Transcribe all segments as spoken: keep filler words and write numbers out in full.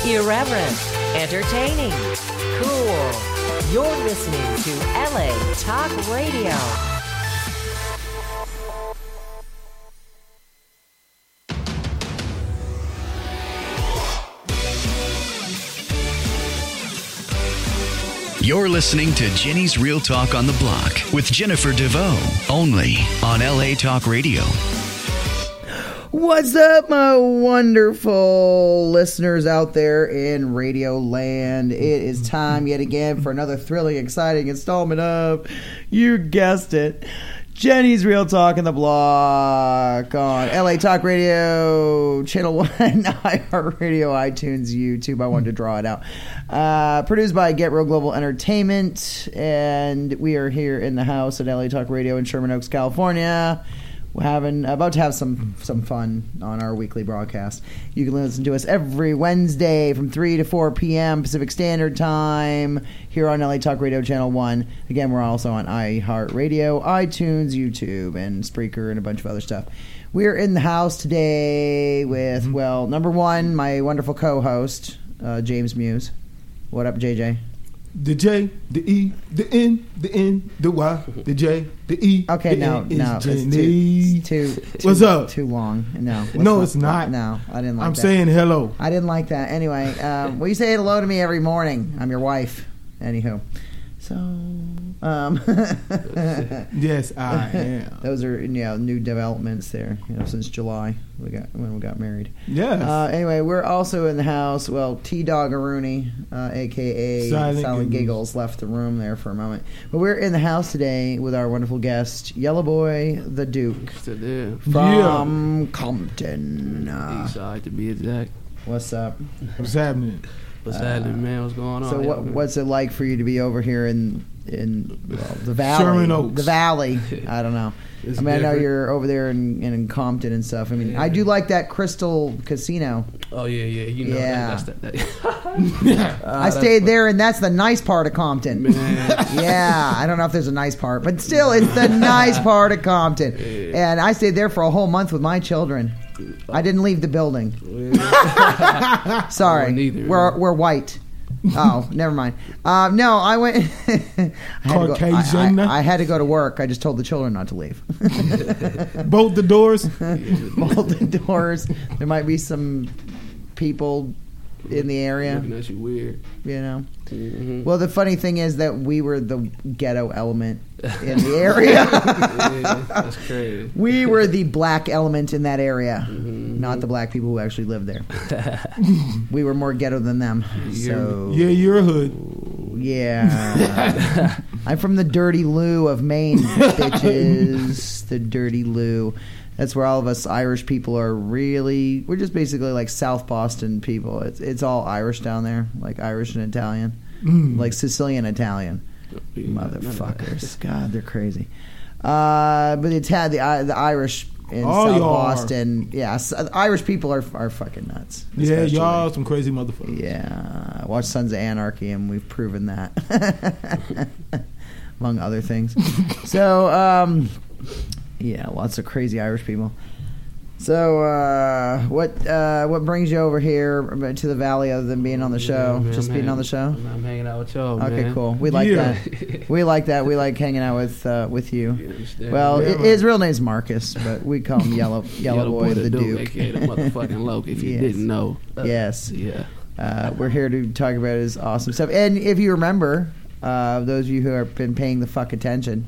Irreverent, entertaining, cool. You're listening to L A Talk Radio. You're listening to Jenny's Real Talk on the Block with Jennifer DeVoe, only on L A Talk Radio. What's up, my wonderful listeners out there in Radio Land? It is time yet again for another thrilling, exciting installment of, you guessed it, Jenny's Real Talk on the Block on L A Talk Radio, Channel one, iHeartRadio, iTunes, YouTube. I wanted to draw it out. Uh, produced by Get Real Global Entertainment, and we are here in the house at L A Talk Radio in Sherman Oaks, California. We're having about to have some some fun on our weekly broadcast. You can listen to us every Wednesday from three to four p.m. Pacific Standard Time here on L A Talk Radio Channel one. Again, we're also on iHeartRadio, iTunes, YouTube, and Spreaker, and a bunch of other stuff. We're in the house today with, well, number one, my wonderful co-host, uh, James Muse. What up, J J? The J, the E, the N, the N, the Y, the J, the E. Okay, the no, N no, is it's too, Jenny. it's too, too. What's up? Too long. No, let's No, not, it's not. No, I didn't like I'm that. saying hello. I didn't like that. Anyway, um, well, you say hello to me every morning. I'm your wife. Anywho. So, um, Yes, I am. those are, you know, new developments there, you know, since July we got when we got married. Yes. Uh, anyway, we're also in the house. Well, T-Dog Aruni, uh, a k a. Silent Silent Giggles. Giggles, left the room there for a moment. But we're in the house today with our wonderful guest, Yellow Boy the Duke Still there. from Compton. Uh, East side to be exact. what's up? What's happening? What's happening, man? What's going on? So, what, man? what's it like for you to be over here in in well, the valley? Sherman Oaks. The valley. I don't know. It's I mean, I know different. you're over there in, in, in Compton and stuff. I mean, Yeah. I do like that Crystal Casino. Oh yeah, yeah. You know, Yeah. that, that's that. that. I stayed there, and that's the nice part of Compton. Man. Yeah, I don't know if there's a nice part, but still, it's the nice part of Compton. And I stayed there for a whole month with my children. I didn't leave the building. Sorry, I wouldn't either, we're man. we're white. Oh, never mind. Uh, no, I went. I had to go- Caucasian? I, I, I had to go to work. I just told the children not to leave. Bolt the doors. Bolt the doors. There might be some people in the area. Looking at you weird. You know. Mm-hmm. Well, the funny thing is that we were the ghetto element in the area. Yeah, that's crazy. We were the black element in that area, Mhm. not the black people who actually lived there. We were more ghetto than them. So Yeah, you're a hood. yeah, I'm from the dirty Lou of Maine, bitches. The dirty Lou. That's where all of us Irish people are really. We're just basically like South Boston people. It's it's all Irish down there, like Irish and Italian, Mm. like Sicilian Italian. Yeah, Motherfuckers. God, they're crazy. Uh, but the, Ita- the I- the Irish in All South y'all are. Boston, yeah, s- Irish people are are fucking nuts. Yeah, especially. y'all some crazy motherfuckers. Yeah, watch Sons of Anarchy, and we've proven that, among other things. So, um, yeah, lots of crazy Irish people. So, uh, what uh, what brings you over here to the valley other than being on the show? Yeah, man, Just I'm being hang- on the show? I'm, I'm hanging out with y'all. Okay, man. cool. We like Yeah. that. We like that. We like hanging out with uh, with you. You understand? Well, Yeah, i- man. his real name's Marcus, but we call him Yellow Yellow, Boy, the Duke. A K A the motherfucking Loke, if you Yes. didn't know. Uh, Yes. Yeah. Uh, we're here to talk about his awesome stuff. And if you remember, uh, those of you who have been paying the fuck attention,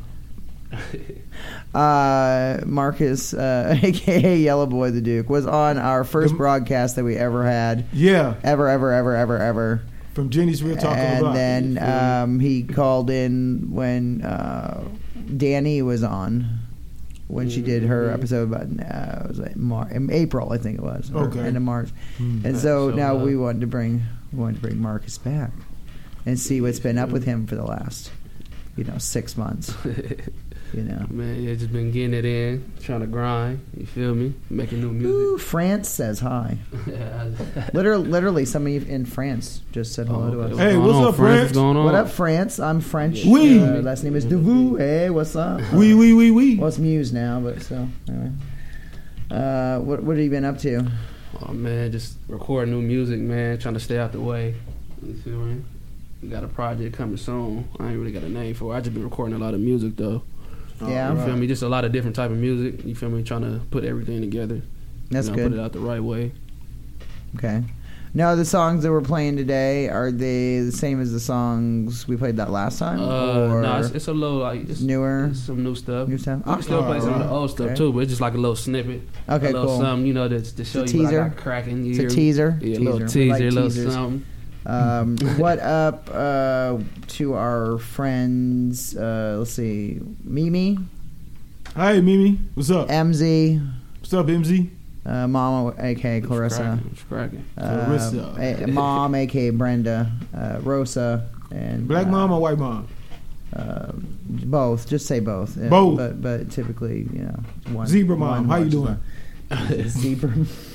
uh, Marcus, uh, a k a. Yellow Boy the Duke, was on our first The- broadcast that we ever had. Yeah, Ever, ever, ever, ever, ever. from Jenny's Real Talk on the And Block. then um, he called in when uh, Danny was on, when she did her Mhm. episode about uh, it was like Mar- in April, I think it was, or Okay. end of March. Mm. And so So, now uh, we wanted to bring we wanted to bring Marcus back and see what's been up with him for the last, you know, six months. You know. Man, yeah, just been getting it in, trying to grind. You feel me? Making new Ooh, music. France says hi. Yeah, Literally, literally, somebody in France just said hello to us. Hey, going what's on, up, France? France? What's going on? What up, France? I'm French. Oui. Uh, last name is Devou. Hey, what's up? Wee, wee, wee, wee. Well, it's Muse now, but still. Anyway. Uh, what what have you been up to? Oh man, just record new music, man. Trying to stay out the way. You feel me? We got a project coming soon. I ain't really got a name for it. I just been recording a lot of music though. Yeah. You feel me? Just a lot of different type of music. You feel me? Trying to put everything together. That's you know, good. Put it out the right way. Okay. Now, the songs that we're playing today, are they the same as the songs we played that last time? Uh, or no, it's, it's a little like it's, newer? it's some new stuff. New stuff? I can still Oh, play some of the alright. old stuff Okay. too, but it's just like a little snippet. Okay, a little cool. something, you know, to, to show It's a you what teaser? I got cracking. You It's a hear me? teaser? Yeah, a little Teaser. teaser, We like a little teasers. something. Um, what up uh, to our friends, uh, let's see, Mimi, Hey, Mimi. What's up? M Z, What's up, M Z? uh, Mama, a k a. Clarissa, It's cracking. uh, Clarissa. a- Mom, a k a. Brenda, uh, Rosa, and Black uh, mom or white mom? Uh, both. Just say both. Yeah, Both. But but typically, you know, one. Zebra mom, one how you watches doing? the- Zebra.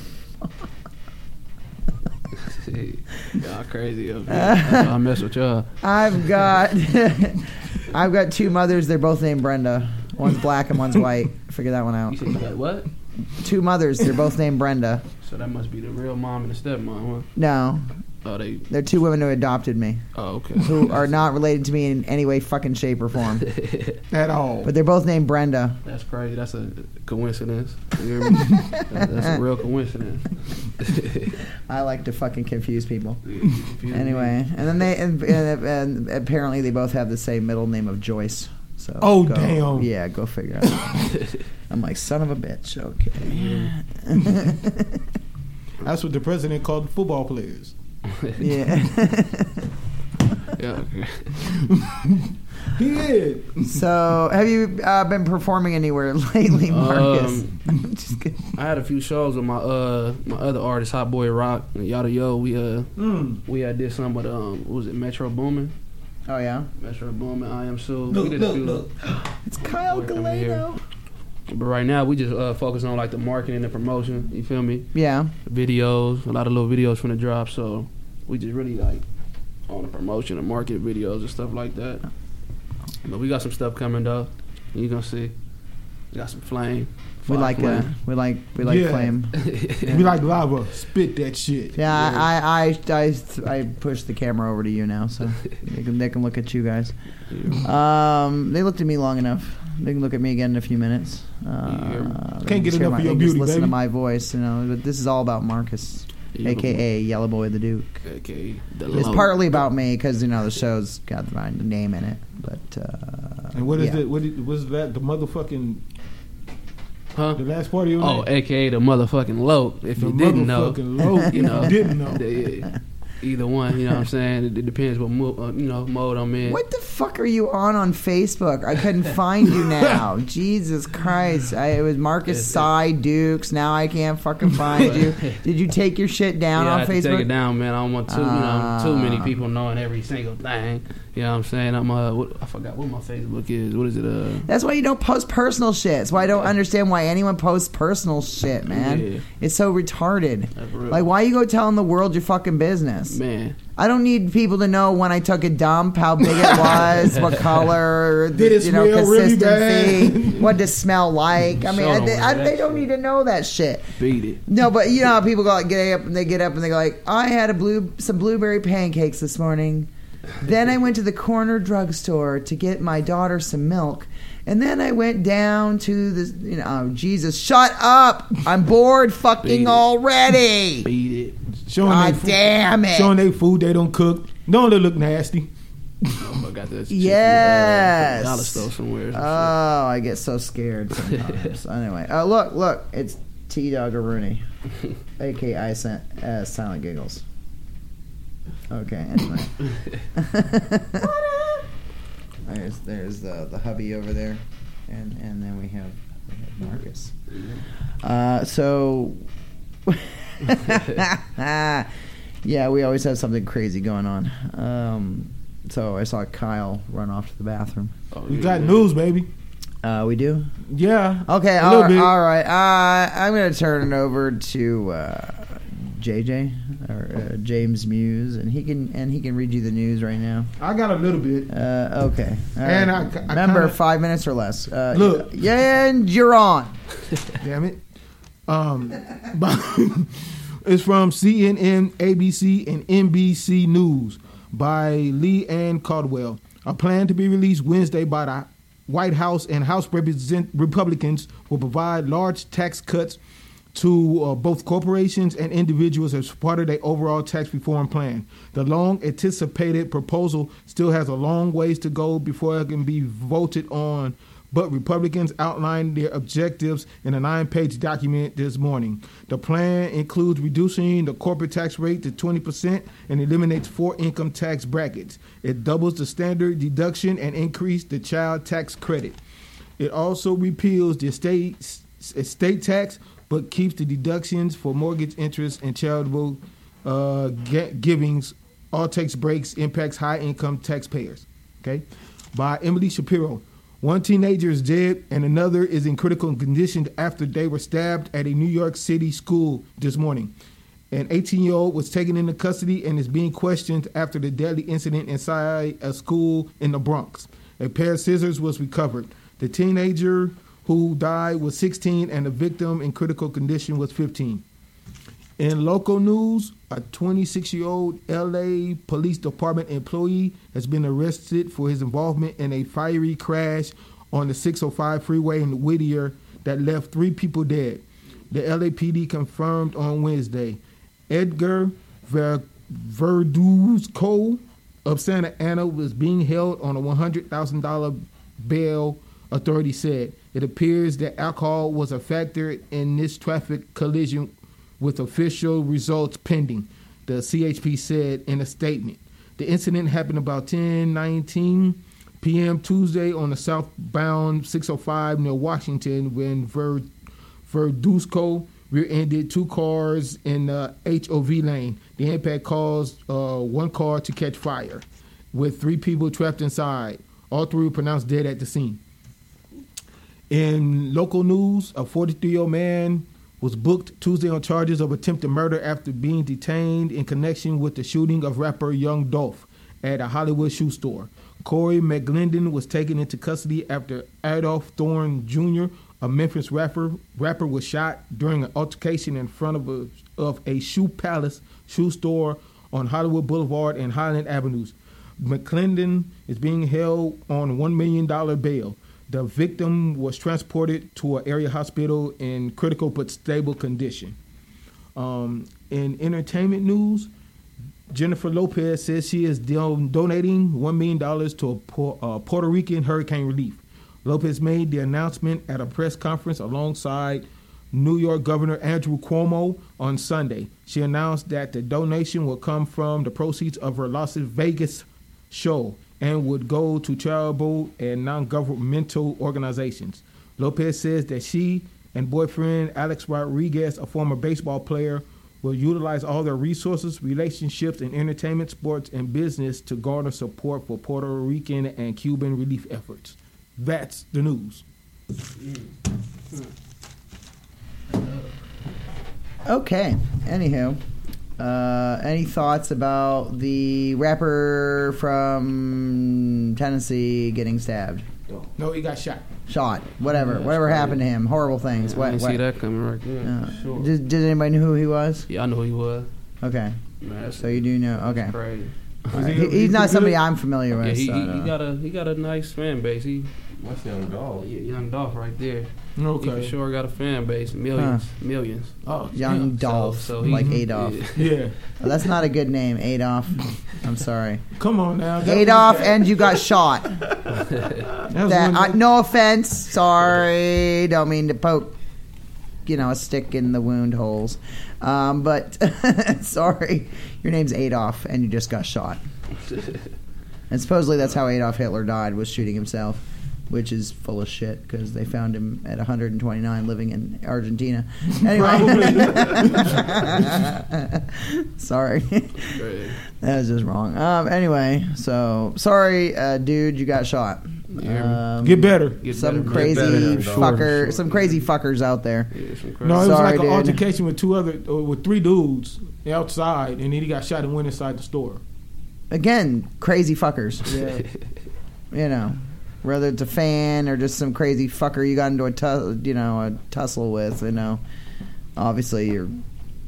Y'all crazy up here. That's why I mess with y'all. I've got I've got two mothers. They're both named Brenda. One's black and one's white. Figure that one You out. said you got what? Two mothers. They're both named Brenda. So that must be the real mom and the stepmom, huh? No, Oh, they. they're two women who adopted me, Oh, okay. who are not related to me in any way, fucking shape or form. At all. But they're both named Brenda. That's crazy. That's a coincidence. You hear me? That- That's a real coincidence. I like to fucking confuse people. Confused me. Anyway, and then they and, and, and apparently they both have the same middle name of Joyce. So Oh, go- damn. Yeah, go figure it out. I'm like, son of a bitch. Okay. That's what the president called the football players. Yeah. Yeah. Okay. He did. So, have you uh, been performing anywhere lately, Marcus? Um, I'm just kidding. I had a few shows with my uh my other artist, Hot Boy Rock, and Yada Yo. We uh Mm. we had did some with um what was it Metro Boomin, Oh yeah, Metro Boomin, I Am Sue. Look, we did look, a few. look. it's Kyle Boy coming here. Galeno. But right now we just uh focus on like the marketing and promotion. You feel me? Yeah. Videos, a lot of little videos from the drop. So we just really like on the promotion and market videos and stuff like that. But we got some stuff coming though. You gonna see. We got some flame. We Fire like uh, flame. we like we like Yeah. flame. We like lava. Spit that shit. Yeah, I, I I I push the camera over to you now, so they can they can look at you guys. Um, they looked at me long enough. They can look at me again in a few minutes. Uh, Can't they get just hear enough my, of your they just beauty, listen to baby. my voice, you know. But this is all about Marcus, Yeah. aka Yellow Boy the Duke. Okay. The It's low- partly about me because you know the show's got my name in it, but uh, And what is yeah. it? What is, was that? The motherfucking Huh? the last part of your Oh, name? A K A the motherfucking low. If The you didn't know, motherfucking low. you know, Didn't know. the- either one. You know what I'm saying? It, it depends what mo- uh, you know mode I'm in. What the fuck are you on on Facebook? I couldn't find you now. Jesus Christ! I, it was Marcus Cy Dukes. Now I can't fucking find you. Did you take your shit down yeah, I on had to Facebook? take it down, man. I don't want too, you know, too many Ah. people knowing every single thing. You know what I'm saying? I'm uh, what, I forgot what my Facebook is. What is it? Uh, That's why you don't post personal shit. That's why I don't understand why anyone posts personal shit, man. Yeah. It's so retarded. That's real. Like, why you go telling the world your fucking business? man. I don't need people to know when I took a dump, how big it was, what color, Did it you know, smell really consistency, bad? what does smell like. I mean, Show I, them they, I, that they don't shit. need to know that shit. Beat it. No, but you know how people go like, get up and they get up and they go like, I had a blue some blueberry pancakes this morning. Then I went to the corner drugstore to get my daughter some milk. And then I went down to the, you know, oh, Jesus, shut up. I'm bored fucking Beat it. already. Beat it. Showing God they food, damn it. Showing they food they don't cook. Don't they look nasty? I got this. Yes. Dollar store somewhere. or some Oh, I get so scared sometimes. Anyway, uh, look, look, it's T Dog Rooney, A K A uh, Silent Giggles. Okay, anyway. there's there's the, the hubby over there, and, and then we have, we have Marcus. Uh, so, yeah, we always have something crazy going on. Um, so I saw Kyle run off to the bathroom. shit. Oh, We yeah, got yeah. news, baby. Uh, we do? Yeah. Okay, A all little right, bit. all right. Uh, I'm going to turn it over to uh, J J or uh, James Muse, and he can and he can read you the news right now. I got a little bit. Uh, okay, all And right. I- I remember kinda- five minutes or less. Uh, Look. yeah, and you're on. Damn it. Um, It's from C N N, A B C, and N B C News by Lee Ann Caldwell. A plan to be released Wednesday by the White House and House Represent- Republicans will provide large tax cuts to uh, both corporations and individuals as part of their overall tax reform plan. The long-anticipated proposal still has a long ways to go before it can be voted on, but Republicans outlined their objectives in a nine-page document this morning. The plan includes reducing the corporate tax rate to twenty percent and eliminates four income tax brackets. It doubles the standard deduction and increases the child tax credit. It also repeals the estate, estate tax, but keeps the deductions for mortgage interest and charitable uh, givings. All tax breaks impacts high-income taxpayers. Okay, by Emily Shapiro. One teenager is dead and another is in critical condition after they were stabbed at a New York City school this morning. An eighteen-year-old was taken into custody and is being questioned after the deadly incident inside a school in the Bronx. A pair of scissors was recovered. The teenager who died was sixteen and the victim in critical condition was fifteen. In local news, a twenty-six-year-old L A Police Department employee has been arrested for his involvement in a fiery crash on the six oh five freeway in Whittier that left three people dead. The L A P D confirmed on Wednesday. Edgar Ver- Verduzco of Santa Ana was being held on a one hundred thousand dollars bail, authorities said. It appears that alcohol was a factor in this traffic collision, with official results pending, the C H P said in a statement. The incident happened about ten nineteen p.m. Tuesday on the southbound six oh five near Washington when Ver- Verduzco rear-ended two cars in the H O V lane. The impact caused uh, one car to catch fire, with three people trapped inside. All three were pronounced dead at the scene. In local news, a forty-three-year-old man was booked Tuesday on charges of attempted murder after being detained in connection with the shooting of rapper Young Dolph at a Hollywood shoe store. Corey McGlendon was taken into custody after Adolph Thorne Junior, a Memphis rapper, rapper was shot during an altercation in front of a, of a Shoe Palace shoe store on Hollywood Boulevard and Highland Avenues. McGlendon is being held on one million dollars bail. The victim was transported to an area hospital in critical but stable condition. Um, in entertainment news, Jennifer Lopez says she is don- donating one million dollars to a Por- uh, Puerto Rican hurricane relief. Lopez made the announcement at a press conference alongside New York Governor Andrew Cuomo on Sunday. She announced that the donation will come from the proceeds of her Las Vegas show and would go to charitable and non-governmental organizations. Lopez says that she and boyfriend Alex Rodriguez, a former baseball player, will utilize all their resources, relationships, and entertainment, sports, and business to garner support for Puerto Rican and Cuban relief efforts. That's the news. Okay. Anywho, uh, any thoughts about the rapper from Tennessee getting stabbed? No, he got shot. Shot. Whatever. Yeah, Whatever crazy. happened to him. Horrible things. I what, didn't what? see that coming right there. Uh, Sure. did, did anybody know who he was? Yeah, I know who he was. Okay. Man, that's So you do know. Okay. crazy. All right. he- He, is he's he not good? somebody I'm familiar with. Yeah, he, so, he, he uh, got a he got a nice fan base. He That's Young Dog. yeah, Young Dolph right there. He Okay. for sure got a fan base, millions, millions. Oh, Young damn. Dolph, So- so he- like Adolf. Yeah. Yeah. Oh, that's not a good name, Adolf. I'm sorry. Come on now. That- Adolf, and you got shot. That was That, one- I, no offense. Sorry. Don't mean to poke, you know, a stick in the wound holes. Um, but sorry. Your name's Adolf, and you just got shot. And supposedly that's how Adolf Hitler died, was shooting himself, which is full of shit because they found him at one hundred twenty-nine living in Argentina. Anyway. Sorry. Crazy. That was just wrong. Um, anyway, so sorry, uh, dude, you got shot. Yeah. Um, Get better. Get some better, crazy get better. fucker, Sure, sure. some crazy fuckers out there. Yeah, some crazy. No, it was Sorry, like an dude. altercation with two other, or with three dudes outside, and then he got shot and went inside the store. Again, crazy fuckers. Yeah. You know, whether it's a fan or just some crazy fucker you got into a tu- you know a tussle with. You know, obviously you're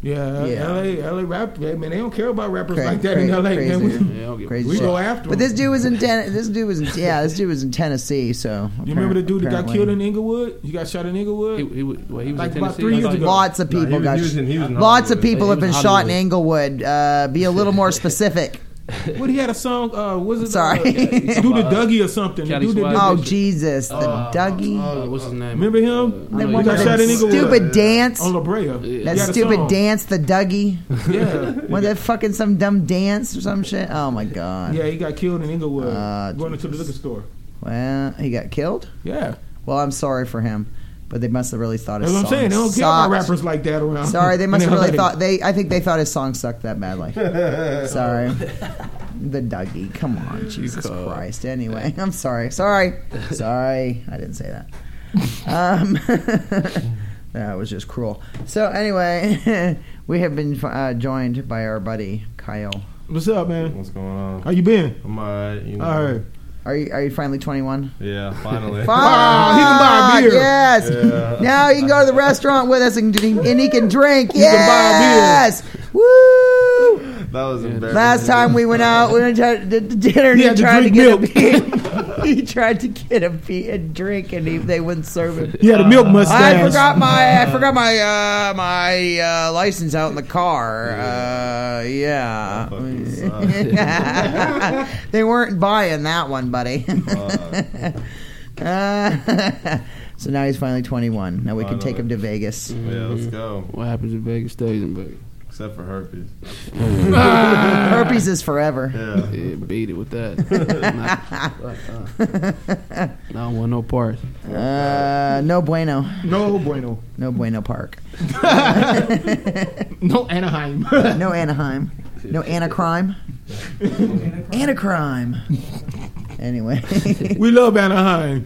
Yeah, Yeah. L A, L A rap, man, they don't care about rappers Cra- like that cra- in L A. crazy. Man. We, Yeah, I don't give a Crazy we shit. go after But them. this dude was in ten- this dude was in yeah this dude was in Tennessee. So You remember the dude that got apparently- killed in Inglewood? He got shot in Inglewood. He, he, was- well, he was Like in about Tennessee. three years Like- ago. Lots of No, people he was- got. he was in- he was in lots of Hollywood. people He have was been in shot in Hollywood. Inglewood. Uh, be a little more specific. What he had a song? Uh, was it? Sorry. Uh, do the Dougie or something? The Kelly dude that Swag. did Oh that- Jesus, the Dougie. Uh, what's his name? Remember him? Uh, That I know one he with got got shot that in Inglewood. stupid dance. on La Brea. Yeah. That He had a stupid song. dance, the Dougie. Yeah, What that fucking some dumb dance or some shit? Oh my god. yeah, he got killed in Inglewood Uh, going into the liquor store. Well, he got killed. Yeah, Well, I'm sorry for him, but they must have really thought his that's what I'm song saying. They don't care about sucked. rappers like that around. Sorry, they must in have really L A. thought they. I think they thought his song sucked that badly. Sorry, the Dougie. Come on, Jesus cold. Christ. Anyway, I'm sorry. Sorry, sorry. I didn't say that. Um, that was just cruel. So anyway, we have been uh, joined by our buddy Kyle. What's up, man? What's going on? How you been? I'm alright. You know. All right. Are you Are you finally twenty-one? Yeah, finally. Wow, he can buy a beer. Yes. Yeah. Now you can go to the restaurant with us and, and he can drink. He can buy a beer. Yes. Woo. That was embarrassing. Last time we went out, we went to to dinner. And He he, had to tried to drink get milk. a beer. He tried to get a beer, a drink, and he, they wouldn't serve him. He had a milk mustache. I forgot my I forgot my uh, my uh, license out in the car. Uh, yeah, That they weren't buying that one, buddy. uh, so now he's finally twenty-one. Now we can take him to Vegas. Yeah, let's go. What happens in Vegas stays in Vegas. Except for herpes. Herpes is forever. Yeah. Yeah, beat it with that. Not, I don't want no parts. Uh, no bueno. No bueno. No bueno park. No Anaheim. No Anaheim. No Anacrime. Anacrime. Anyway. We love Anaheim.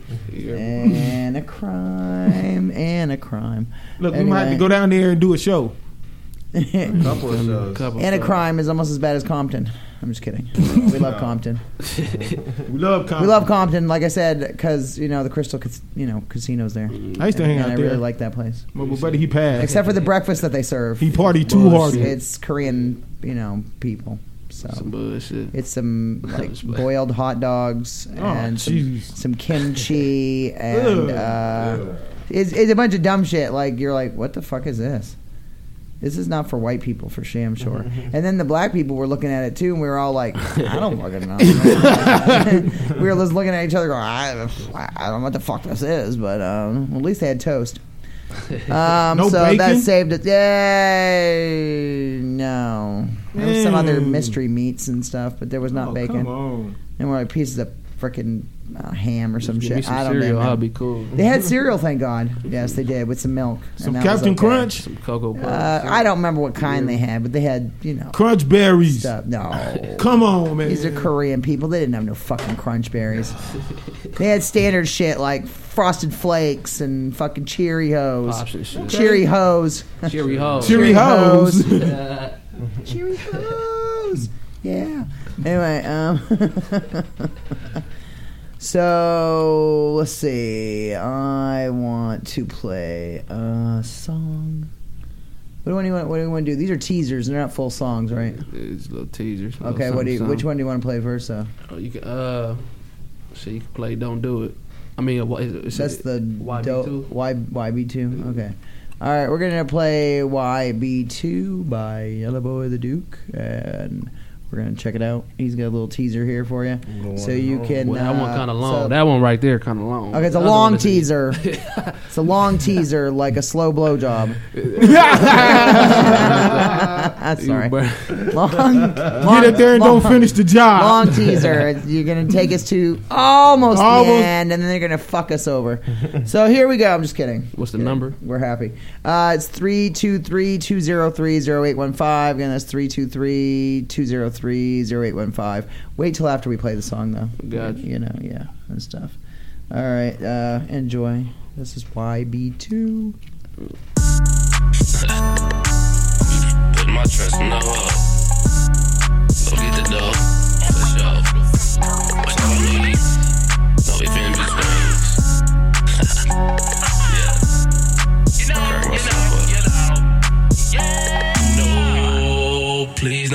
Anacrime. Anacrime. Look, we might have to go down there and do a show. Couple of shows. Couple Anacrime is almost as bad as Compton. I'm just kidding. We love Compton. We love Compton. We love Compton, like I said, because you know the Crystal, Cas- you know, casino's there. I used to hang and out I there. really like that place, My my buddy, he passed. except for the breakfast that they serve. he partied too hard. It's Korean, you know, people. So Some bullshit. it's some like boiled hot dogs Oh, and some, jeez. some kimchi and Ugh. uh, it's, it's a bunch of dumb shit. Like you're like, what the fuck is this? This is not for white people, for sham sure. And then the black people were looking at it too, and we were all like, I don't fucking know. We were just looking at each other going, I, I don't know what the fuck this is, but um, well, at least they had toast. Um, No so that bacon? saved it. Yay! No. There was some other Mm. mystery meats and stuff, but there was not Oh, bacon. Come on. And were like pieces of freaking uh, ham or some Give me shit. some I don't cereal, know. I'll be cool. They had cereal, thank God. Yes, they did, with some milk. and Some that was Captain okay. Crunch. Some cocoa puffs. Uh, I don't remember what kind they had, but they had, you know, Crunch berries. stuff. No. Come on, man. These are Korean people. They didn't have no fucking crunch berries. They had standard shit like Frosted Flakes and fucking Cheerios. Pops and shit. Cheery Hose. Cheery ho. Cheery hoes. Cheery Hose. Yeah. Anyway, um. So let's see. I want to play a song. What do you want? What do you want to do? These are teasers. They're not full songs, right? It's little teasers. little Okay. What do you? something, Which something. one do you want to play first? Though Oh, you can. Uh, so you can play. Don't do it. I mean, what is it? Is that's it the Y B do- two? Y Y B two. Okay. All right. We're gonna play Y B two by Yellow Boy the Duke, and we're gonna check it out. He's got a little teaser here for you, so you can. Well, that one uh, kind of long. so- that one right there kind of long. Okay, it's a The other long one is- teaser. It's a long teaser, like a slow blowjob. Sorry. Long, long, Get up there and long, don't finish the job. Long teaser. It's- You're going to take us to almost, Almost. the end, and then they're going to fuck us over. So here we go. I'm just kidding. What's the Kidding. number? We're happy. Uh, it's three two three, two zero three, zero eight one five. Again, that's three two three, two zero three, zero eight one five. Wait till after we play the song, though. Gotcha. You know, yeah, and stuff. All right. Uh, enjoy. This is Y B two. Put my trust in the hole. Go get the dough, for sure. But no need, no if in between. Yeah. You know, you know, you know. Yeah.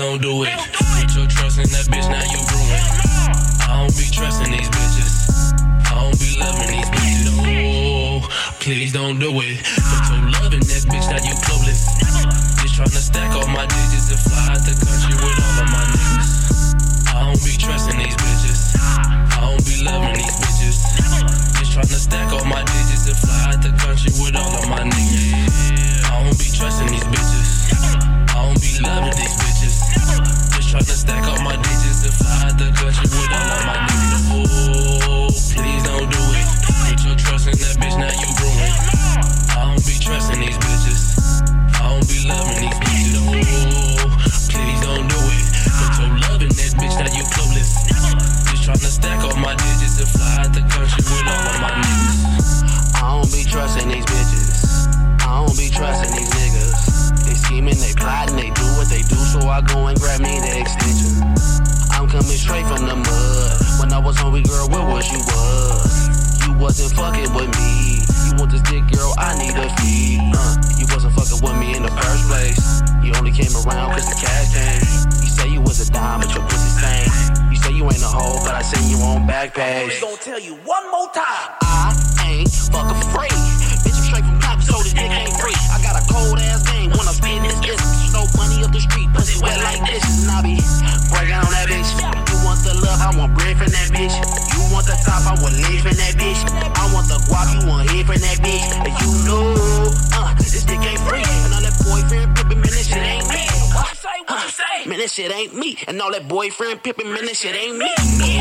don't do it. Put your trust in that bitch, now you ruined. I don't be trusting these bitches. I don't be loving these bitches. Oh, please don't do it. Put your love in that bitch, now you clueless. Just tryna stack all my digits and fly out the country with all of my niggas. I don't be trusting these bitches. I don't be loving these bitches. Just tryna stack all my digits and fly out the country with all of my niggas. I don't be trusting these bitches. I don't be loving these bitches. Just tryna stack all my digits and fly out the country with all of my niggas. Oh, please don't do it. Put your trust in that bitch, now you ruined. I don't be trusting these bitches. I don't be loving these bitches. Oh, please don't do it. Put your love in that bitch, now you clueless. Just tryna stack all my digits and fly out the country with all of my niggas. I don't be trusting these bitches. I don't be trusting these niggas. They scheming, they plotting, they do what they do, so I go and grab me the extension. I'm coming straight from the mud. When I was hungry, girl, where was you was? You wasn't fucking with me. You want this dick, girl, I need a feed. Uh, you wasn't fucking with me in the first place. You only came around cause the cash came. You say you was a dime, but your pussy stank. You say you ain't a hoe, but I seen you on Backpage. I'm gonna tell you one more time. I ain't fucking free. Bitch, I'm straight from top, so this dick ain't free. I got a cold ass game when I'm spitting this business. No money up the street, pussy wet like this. And I be breaking on that bitch. You want the love, I want bread from that bitch. You want the top, I want leave from that bitch. I want the guap, you want head from that bitch. And you know, uh, this dick ain't free. And all that boyfriend pimpin', man, this shit ain't me. What you say? What you say? Man, this shit ain't me. And all that boyfriend pimpin', man, this shit ain't me.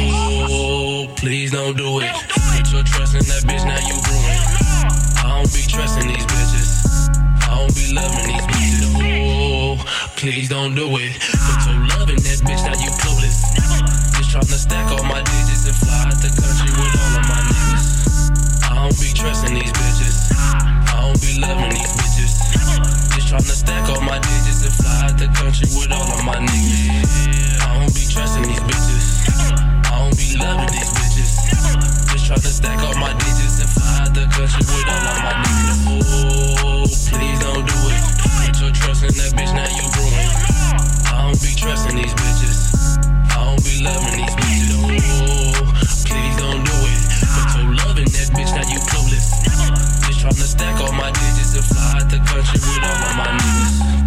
Oh, please don't do it. Put your trust in that bitch, now you ruined. I don't be trusting these bitches. I don't be loving these bitches. Oh, please don't do it. Put your love in that bitch, now you clueless. Just tryna stack all my digits and fly out the country with all of my niggas. I don't be trusting these bitches. I don't be loving these bitches. Just tryna stack all my digits and fly out the country with all of my niggas. I don't be trusting these bitches. I don't be loving these bitches. Just tryna stack all my digits and fly out the country with all of my niggas. Oh, please don't do it. Put your trust in that bitch, now you ruined. I don't be trusting these bitches. I don't be loving these bitches. Oh, please don't do it. Put your love in that bitch, now you clueless. Just tryna stack all my digits and fly out the country with all of my niggas.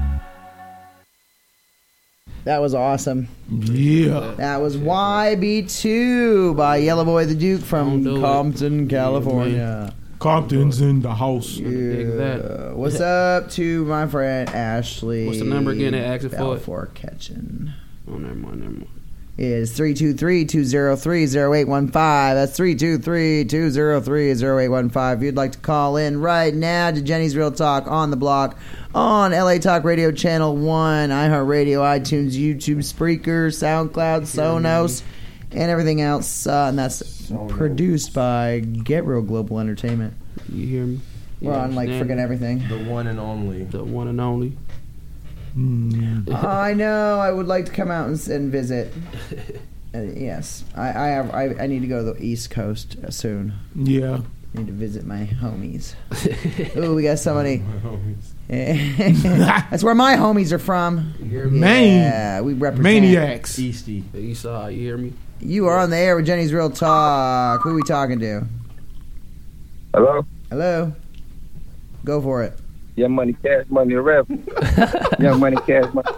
That was awesome. Yeah. That was Y B two by Yellow Boy the Duke from Don't do Compton, it. California. Compton's in the house. Dig that. Yeah. What's up to my friend Ashley? What's the number again that asked it for it? Balfour Ketchin. Oh, never mind, never mind. Is three two three, two zero three, zero eight one five. That's three two three, two zero three, zero eight one five. If you'd like to call in right now to Jenny's Real Talk on the block on L A Talk Radio Channel one, iHeartRadio, iTunes, YouTube, Spreaker, SoundCloud, Sonos, and everything else. Uh, and that's Sonos. Produced by Get Real Global Entertainment. You hear me? We're on like understand? freaking everything. The one and only. The one and only. Mm. I know. I would like to come out and, and visit. Uh, yes, I, I have. I, I need to go to the East Coast uh, soon. Yeah. Need to visit my homies. Ooh, we got somebody. That's where my homies are from. Maine. Yeah, we represent. Maniacs. Easty. Esau, you hear me? You are on the air with Jenny's Real Talk. Who are we talking to? Hello? Hello. Go for it. Young Money, Cash Money, the rap. Young Money, Cash Money,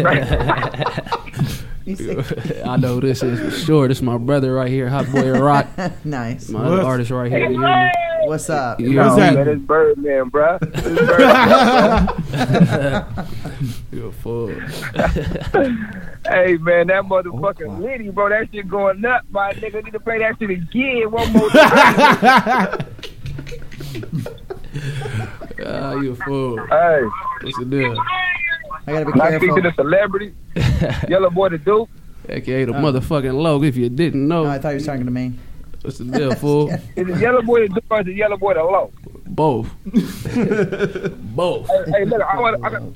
the I know this is for sure. This is my brother right here, Hot Boy Rock. Nice. My other artist right here. You hear me? What's up? You What's hear me? that? That is Birdman, bro. You're a fool. Hey, man, that motherfucking Liddy, bro. That shit going nuts, my nigga. Need to play that shit again one more time. Ah, you a fool. Hey, What's the deal? I gotta be when I speak careful. to the celebrity, Yellow Boy the Duke. A K A the motherfucking logo. If you didn't know, No, I thought he was talking to me. what's the deal, fool? Is it Yellow Boy the Duke or is it Yellow Boy the Low? Both. Both. Hey, hey, look, I want I got,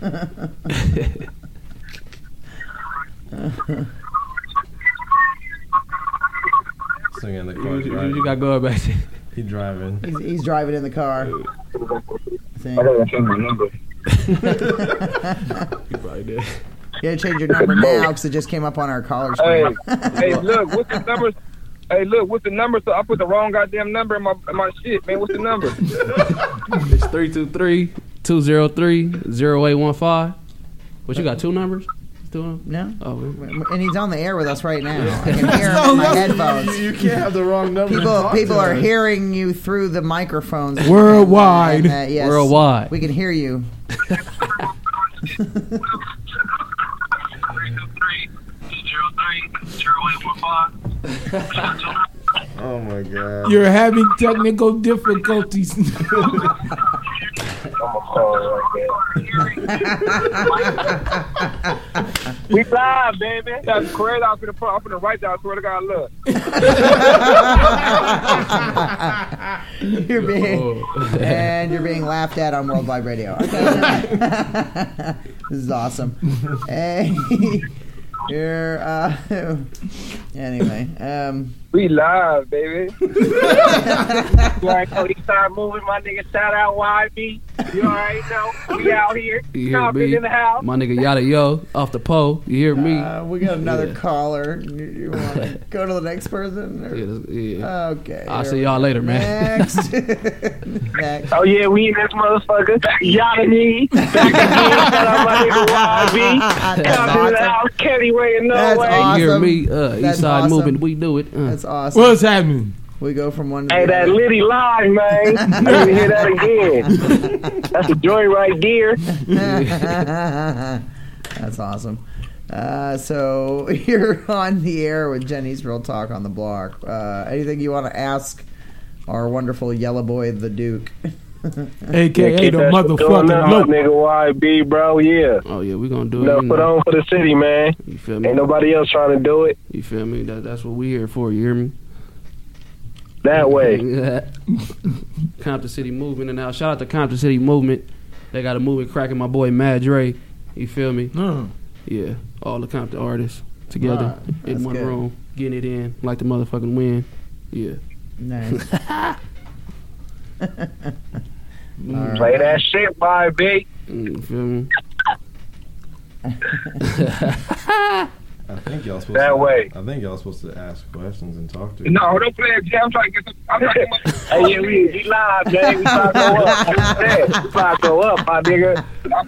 Singing the You, car. you, Driving. you got going back there. He driving. He's, he's driving in the car. I think. I gotta change my number. You probably did. You gotta change your number now because it just came up on our caller screen. Hey, hey, look, what's the number? Hey, look, what's the number? So I put the wrong goddamn number in my in my shit, man. What's the number? It's three two three, two zero three, zero eight one five. What, you got two numbers? Two No. Oh, and he's on the air with us right now. I can hear him in my headphones. You can't have the wrong number. to People, talk people to are us. hearing you through the microphones Worldwide. And, uh, yes, Worldwide. We can hear you. Oh my god. You're having technical difficulties. I'm gonna call right there. We live, baby. That's crazy. I'm gonna put. I'm gonna write down. I swear to God, look. You're being and you're being laughed at on Worldwide Radio. Okay. This is awesome. Hey, you're uh, anyway. Um, We live, baby. Like, oh, he started moving, my nigga. Shout out Y B. You already know. We out here. You hear Confident me? in the house. My nigga Yada Yo off the pole. You hear me? uh, we got another Yeah. caller. You, you want to go to the next person? Or? Yeah, yeah. Okay. I'll here see we y'all go. later, man. Next. Next. Oh, yeah, we in this motherfucker. Yada me. Back again. Shout out my nigga Y B. That's Confident in the awesome. house. Kenny way in That's Norway. awesome. You hear me? Uh, That's East Side awesome. movement. We do it. Uh. That's awesome. What's happening? We go from one to Hey, the that other. Liddy live, man. I need to hear that again. That's a joint right there. That's awesome. Uh, so you're on the air with Jenny's Real Talk on the Block. Uh, anything you want to ask our wonderful yellow boy, the Duke? A K A Keep the that shit going motherfucking up, lope. nigga Y B, bro. Yeah. Oh yeah, we gonna do it. No, You put know. on for the city, man. You feel me? Ain't nobody else trying to do it You feel me? That that's what we here for. You hear me? that way. Compton City Movement, and now shout out to Compton City Movement. They got a movement cracking. My boy Mad Dre. You feel me? Mm. Yeah, all the Compton artists together Right. in That's one good. room, getting it in like the motherfucking win. Yeah. Nice. Mm, All right. Play that shit, Y B. mm, you feel me? I think y'all supposed That to, way. I think y'all supposed to ask questions and talk to. No, don't play it, Jay. I'm trying to get some. I'm trying to get my. Hey, yeah, we, we live, man. We trying to go up. Like I said, we trying to go up, my nigga.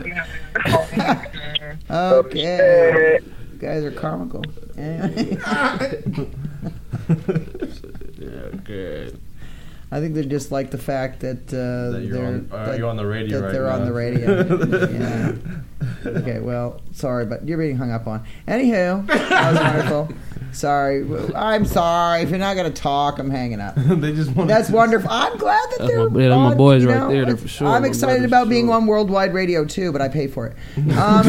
Okay. You guys are comical. Anyway. Yeah, good. I think they just like the fact that, uh, That you're they're on- uh, that, you're on the radio that right they're on now. the radio. Yeah. Okay, well, sorry, but you're being hung up on. Anywho, that was wonderful. Sorry, I'm sorry. If you're not gonna talk, I'm hanging up. They just want. That's wonderful. I'm glad that That's they're my- yeah, that's my on, boys you right know, there, they're it's- for sure. I'm My excited brothers about for being sure. on Worldwide Radio too, but I pay for it. Um,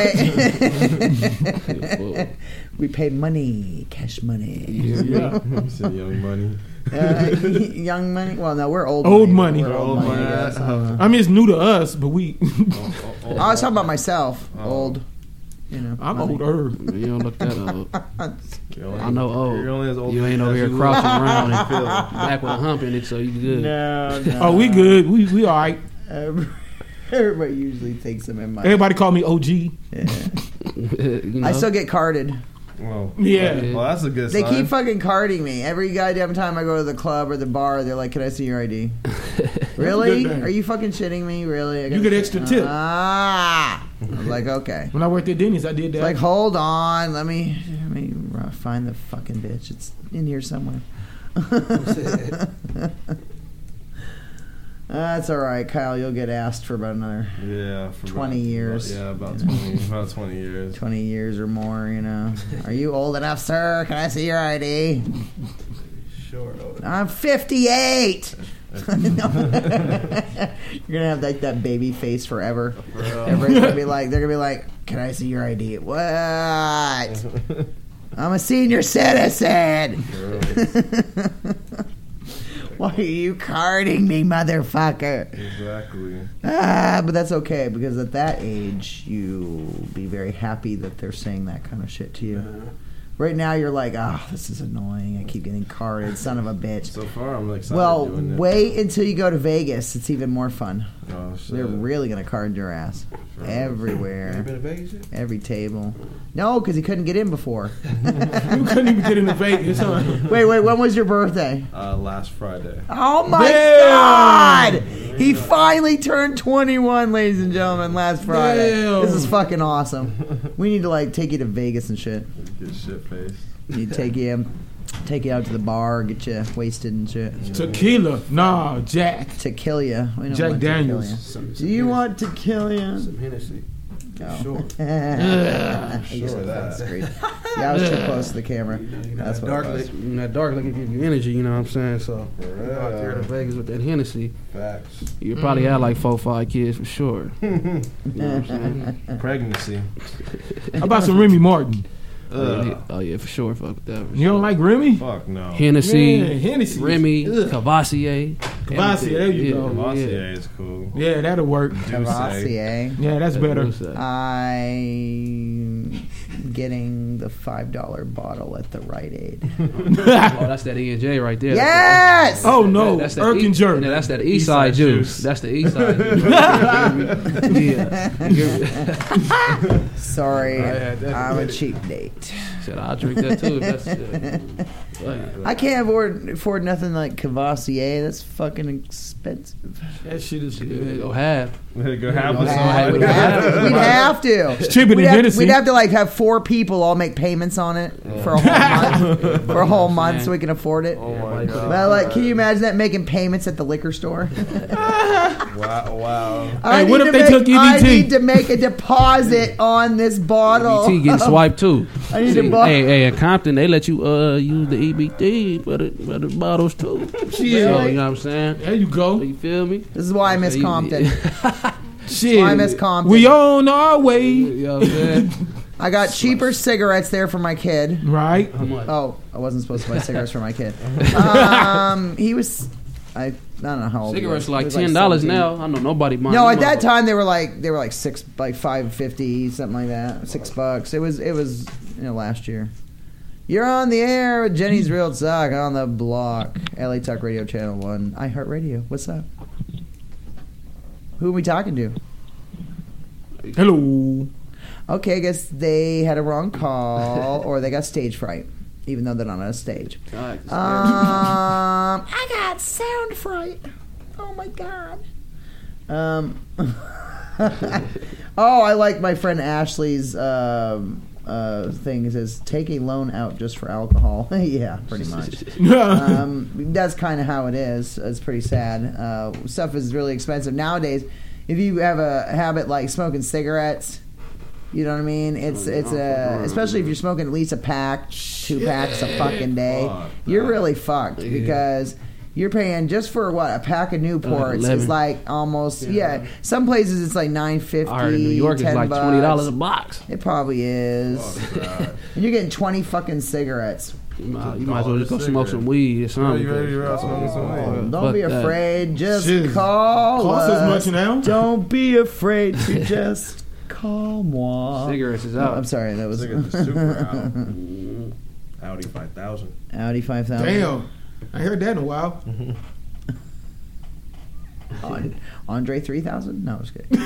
anyway, we pay money, cash money. Yeah. Yeah. You said young money. Uh, young money. Well, no, we're old. Old money. We're old, Old money. money. I guess. I don't know. I mean, it's new to us, but we. Oh, oh, oh, I was talking about myself. Oh. Old. You know. I'm money. older. You don't look that old. You're only- I know old. You're only as old You as ain't over here you crouching look. around and Feel it. back with a hump in it, so you good. No, no. Oh, we good. We we all right. Every- Everybody usually thinks I'm in my. Everybody call me O G. Yeah. You know? I still get carded. Well, Yeah. well, that's a good They sign. keep fucking carding me every goddamn time I go to the club or the bar. They're like, "Can I see your I D?" Really? good thing. Are you fucking shitting me? Really? I You gotta get see- extra tip. Ah. I was like, okay. When I worked at Denny's, I did that. It's like, hold on. Let me let me uh, find the fucking bitch. It's in here somewhere. That's all right, Kyle. You'll get asked for about another Yeah, for twenty about, years. About, yeah, about You know. twenty, about twenty years. twenty years or more. You know. Are you old enough, sir? Can I see your I D? Sure. I'm fifty-eight. You're gonna have like that baby face forever. Everybody's gonna be like, they're gonna be like, "Can I see your I D?" What? I'm a senior citizen. Why are you carding me, motherfucker? Exactly. Ah, but that's okay because at that age, you'll be very happy that they're saying that kind of shit to you. Right now, you're like, oh, this is annoying. I keep getting carded, son of a bitch. So far, I'm excited Well, doing it. wait until you go to Vegas. It's even more fun. Oh, shit. They're really gonna card your ass everywhere, You been to Vegas yet? every table. No, because he couldn't get in before. You couldn't even get into Vegas, huh? Wait, wait. When was your birthday? Uh, last Friday. Oh my Damn. God! He finally turned twenty-one, ladies and gentlemen, last Friday. Damn. This is fucking awesome. We need to like take you to Vegas and shit. Get shit faced. We need to take you, take you out to the bar, get you wasted and shit. Tequila. Nah, Jack. To kill you. We don't Jack want to kill Daniels. ya. Some, Do you want to kill you? some Hennessy? No. Sure. yeah, Sure that. yeah, I was too close to the camera. That's what dark it was. liquor, that dark liquor give you energy. You know what I'm saying? So For you go out there to real. Vegas with that Hennessy, Facts. you probably had like four, five kids for sure. You know what I'm saying? Pregnancy. How about some Remy Martin? Oh yeah, Ugh. oh yeah, for sure. Fuck with that. for You don't sure. like Remy? Fuck no. Hennessy, Yeah, Hennessy. Remy, Ugh. Cavassier. Cavassier, there you yeah, go. Cavassier is cool. Yeah, that'll work. Cavassier. Yeah, that's better. I'm getting the five dollar bottle at the Rite Aid. Oh, that's that E and J right there. Yes! Oh no, That's that Erkin E- jerk. yeah, that's that East Side juice. That's the East Side juice. Yeah. Sorry, I had that I'm a credit. cheap date. Said I'll drink that too. If that's it. I can't afford, afford nothing like Cavassier. That's fucking expensive. That shit is Yeah, good. go have. Go have We'd this have- on. we'd We'd have, have- we'd have to. It's cheaper We'd than have, Hennessy. we'd have to like have four people all make payments on it for a whole month, for a whole month, so we can afford it. Oh my god. But like, can you imagine that making payments at the liquor store? Wow. Wow. I what need if to they make, took E B T? I need to make a deposit on this bottle. E B T getting swiped too. I need See, to buy. hey, hey, in Compton, they let you uh use the E B T for the, for the bottles too. So, Shit. you know what I'm saying? There you go. You feel me? This is why I miss So you- Compton. Shit. I miss Compton. We on our way. You know what I'm saying? I got cheaper cigarettes there for my kid. Right. How much? Oh, I wasn't supposed to buy cigarettes for my kid. Um, he was. I, I don't know how old. he Cigarettes was. are like He was ten dollars seventeen. now. I know nobody minds. No, them at that motherfuckers. time they were like they were like six, like five fifty, something like that, six bucks. It was it was you know last year. You're on the air with Jenny's Real Talk on the block, L A Talk Radio Channel One, iHeartRadio. What's up? Who are we talking to? Hello. Okay, I guess they had a wrong call or they got stage fright, even though they're not on a stage. I like this. Um, I got sound fright. Oh my god. Um. oh, I like my friend Ashley's um, uh, thing. It says take a loan out just for alcohol. Yeah, pretty much. um, that's kind of how it is. It's pretty sad. Uh, stuff is really expensive nowadays. If you have a habit like smoking cigarettes, you know what I mean. It's it's a especially if you're smoking at least a pack, two packs a fucking day. Fuck You're that. really fucked because you're paying just for what a pack of Newports is eleven. like almost yeah. Some places it's like nine fifty. I heard in New York it's like twenty dollars a box. It probably is. Fuck that. And you're getting twenty fucking cigarettes. You might, you might as well just go Cigarette. smoke some weed or Are something. you ready to roll smoking some weed? Don't Fuck be that. afraid. Just Shit. call Costs as us. much now? Don't be afraid to just call moi. Cigarettes is No, out. I'm sorry. That was Cigarette is super out. Audi five thousand. Audi five thousand. Damn. I heard that in a while. An- Andre three thousand? No, I was kidding.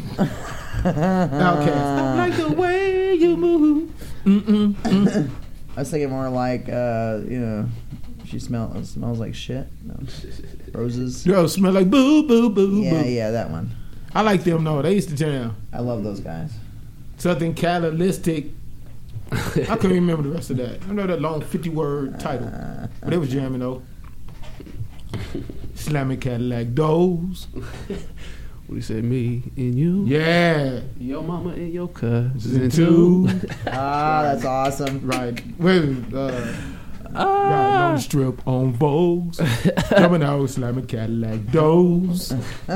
Outcast. I like the way you move. Mm-mm. Mm. I was thinking more like, uh, you know, she smell, smells like shit. No. Roses. Yo, smell like boo, boo, boo, Yeah, boo. yeah, that one. I like them, though. They used to jam. I love those guys. Something catalytic. I couldn't remember the rest of that. I know that long fifty-word title. But it was jamming, though. Slamming Cadillac doors. What he said, me and you, Yeah. your mama and your cousins And and two. two. Ah, that's awesome. Right. Wait, uh, right on the strip on Vogues. Coming out, slamming Cadillac doors.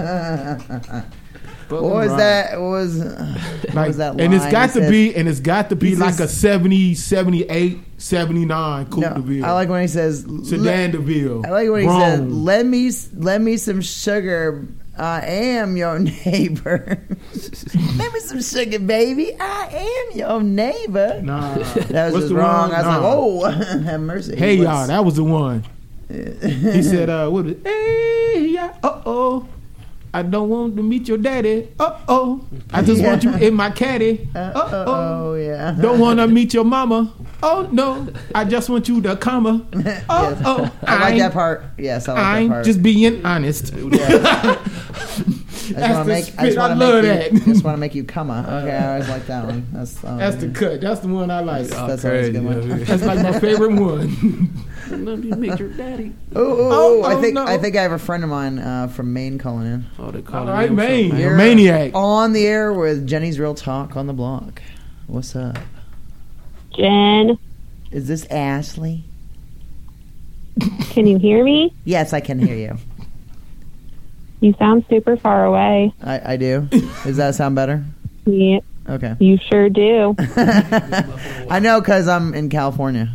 What was that? What was, what Like, was that line? and it's got He to said- be, and it's got to be he like says- a seventy, seventy-eight, seventy-nine Coupe No, de Ville. I like when he says Sedan de Ville. I like when he Wrong. said, "Let me, let me some sugar, I am your neighbor. Maybe some sugar, baby. I am your neighbor. Nah. That was What's just the wrong. one? I was Nah. like, oh, have mercy. Hey, What's- y'all, that was the one. He said, uh, what was it? Hey, yeah, uh-oh. I don't want to meet your daddy. Uh-oh. I just want you in my caddy. Uh-oh. Oh, yeah. Don't want to meet your mama. Oh, no. I just want you to comma. Yes. Uh-oh. I like I'm- that part. Yes, I like that I'm part. just being honest. Yeah. I just That's want to the make. I spit. just I want to love make that. you. Just want to make you come on. Okay, I always like that one. That's um, That's the cut. That's the one I like. That's always a good one. That's like my favorite one. Let me meet your daddy. Oh, oh, Oh, oh, I oh, think no. I think I have a friend of mine uh, from Maine calling in. Oh, they call All it right, name man. something. You're a maniac. On the air with Jenny's Real Talk on the block. What's up? Jen, Is this Ashley? can you hear me? Yes, I can hear you. You sound super far away. I, I do. Does that sound better? Yeah, Okay. you sure do. I know because I'm in California.